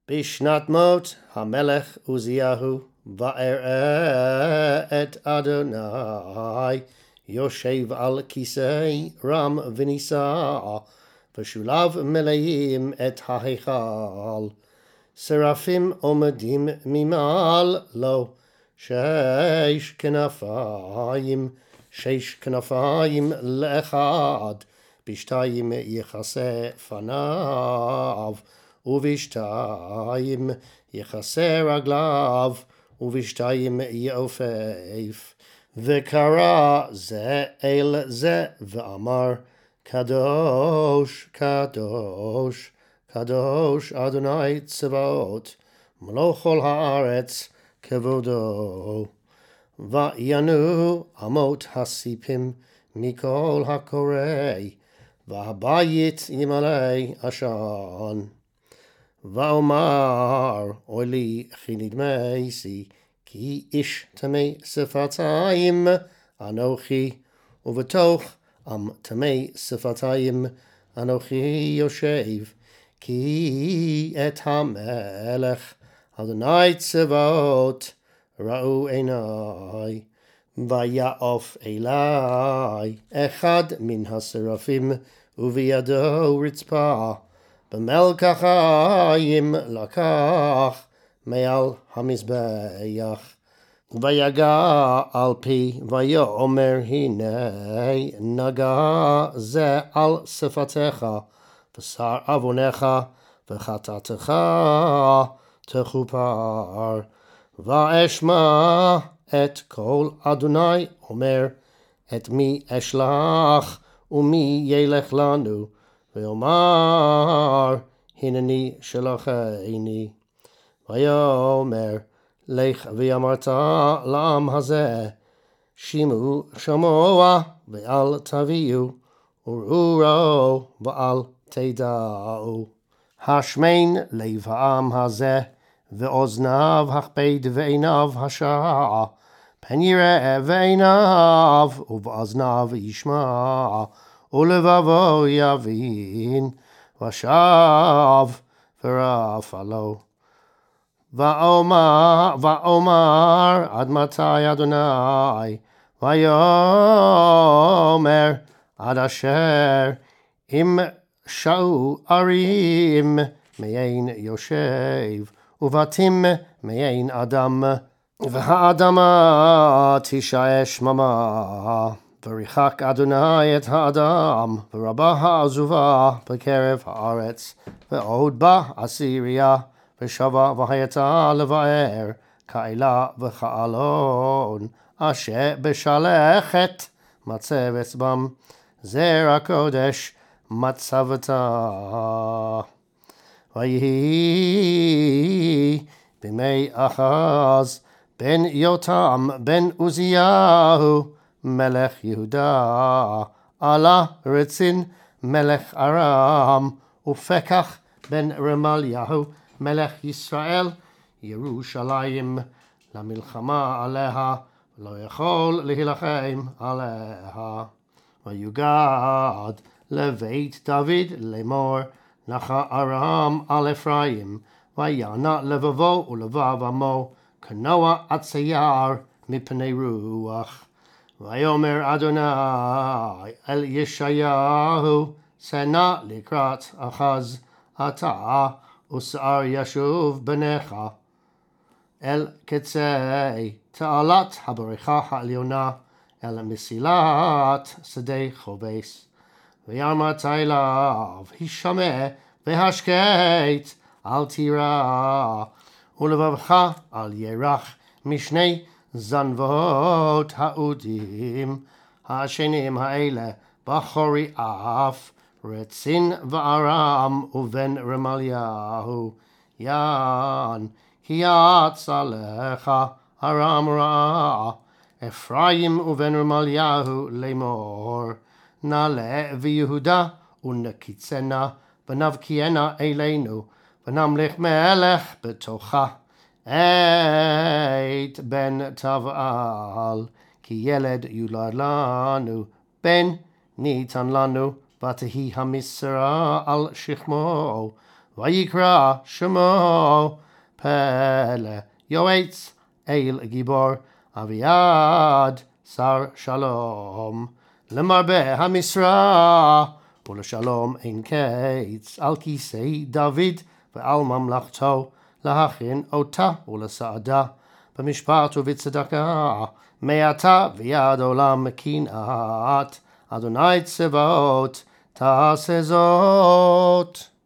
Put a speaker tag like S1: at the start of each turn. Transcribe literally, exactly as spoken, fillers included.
S1: בשנת מות המלך עוזיהו ואראה את אדוני יושב על כיסא רם ונישא, ושוליו מלאים את ההיכל. שרפים עומדים ממעלו, שש כנפיים, שש כנפיים לאחד, בשתיים יכסה פניו, ובשתיים יכסה רגליו, ובשתיים יעופף. וקרא זה אל זה ואמר, קדוש, קדוש, קדוש אדוני צבאות, מלוא כל הארץ כבודו. וינו אמות הסיפים מכל הקורא, והבית ימלא עשן. ואומר, אוי לי כי נדמסי, כי איש טמא שפתיים אנוכי, ובתוך עם טמא שפתיים אנוכי יושב, כי את המלך אדוני צבאות ראו עיני. ויעוף אלי אחד מן השרפים, ובידו רצפה, במלקחיים לקח מעל המזבח. ויגע על פי ויאמר, הנה נגע זה על שפתיך, בשר עוונך וחטאתך תכופר. ואשמע את קול אדוני אומר, את מי אשלח ומי ילך לנו? ויאמר, הנני שלחני. ויאמר, לך ואמרת לעם הזה, שמעו שמוע ואל תביאו, וראו ראו ואל תדעו. השמן לב העם הזה, ואוזניו הכבד ועיניו השעה, פן יראה ועיניו ובאוזניו ישמע, ולבבו יבין, ושב ורפא לו. ואומר, ואומר עד מתי אדוני? ויאמר עד אשר אם שאו ערים מעין יושב, ובתים מעין אדם, והאדמה תישא שממה. וריחק אדוני את האדם, ורבה העזובה בקרב הארץ. ועוד בא אסיריה, ושבה והייתה לבאר, כאלה וכאלון, אשר בשלכת מצבת בם, זרע קודש מצבתה. ויהי בימי אחז בן יותם בן עוזיהו מלך יהודה, עלה רצין מלך ארם, ופקח בן רמליהו מלך ישראל ירושלים למלחמה עליה, לא יכול להילחם עליה. ויוגד לבית דוד לאמור, נחה ארם על אפרים, ויענה לבבו ולבב עמו, כנוע הצייר מפני רוח. ויאמר אדוני אל ישעיהו, שנא לקראת אחז, אתה ושאר ישוב בניך אל קצה תעלת הבריכה העליונה, אל מסילת שדה חובס. ויאמרת אליו, הישמע והשקט, אל תירא, ולבבך אל ירח משני זנבות האודים השנים האלה, בחורי אף, רצין וארם ובן רמליהו, יען כי יצא לך ארם רע. אפרים ובן רמליהו לאמור, נעלה ויהודה ונקיצנה, ונבקיענה אלינו, ונמלך מלך בתוכה. את בן תבעל, כי ילד יולד לנו, בן ניתן לנו, ותהי המשרה על שכמו, ויקרא שמו פלא יועץ אל גיבור אביעד שר שלום למרבה המשרה ולשלום אין קץ על כיסא דוד ועל ממלכתו להכין אותה ולסעדה במשפט ובצדקה מעתה ועד עולם קנאת אדוני צבאות תעשה זאת.